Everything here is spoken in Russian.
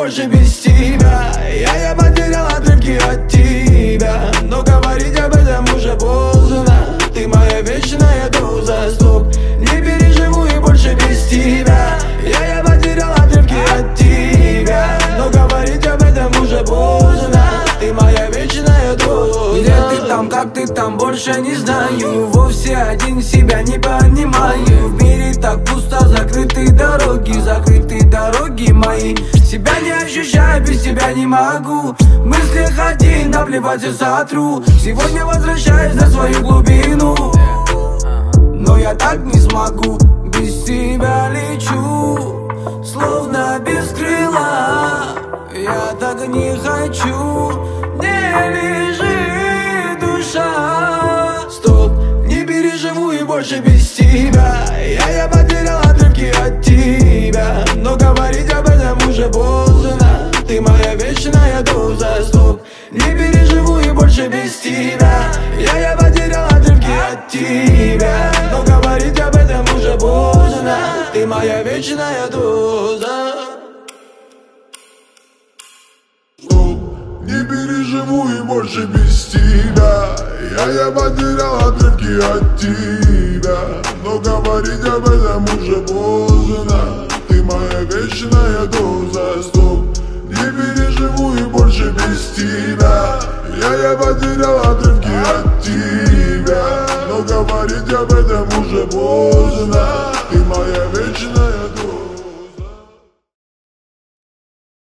больше без тебя. Я потерял отрывки от тебя, но говорить об этом уже поздно. Ты моя вечная доза, стоп. Не переживу и больше без тебя. Я потерял отрывки от тебя, но говорить об этом уже поздно. Ты моя вечная доза. Где ты там, как ты там, больше не знаю. Вовсе один себя не понимаю. В мире так пусто, закрытые дороги мои. Себя не ощущаю, без тебя не могу. В мыслях один, наплевать и сотру. Сегодня возвращаюсь на свою глубину, но я так не смогу. Без тебя лечу, словно без крыла. Я так не хочу, не лежит душа. Стоп, не переживу и больше без тебя. Я потерял отрывки от тебя, но говорить об этом уже поздно. Ты моя вечная доза, стоп. Не переживу и больше без тебя. Я потерял отрывки от тебя, но говорить об этом уже поздно. Ты моя вечная доза. Не переживу и больше без тебя. Я потерял отрывки от тебя, но говорить об этом уже поздно. Ты моя вечная доза, стоп. Не переживу и больше без тебя. Я потерял отрывки от тебя, но говорить об этом уже поздно. Ты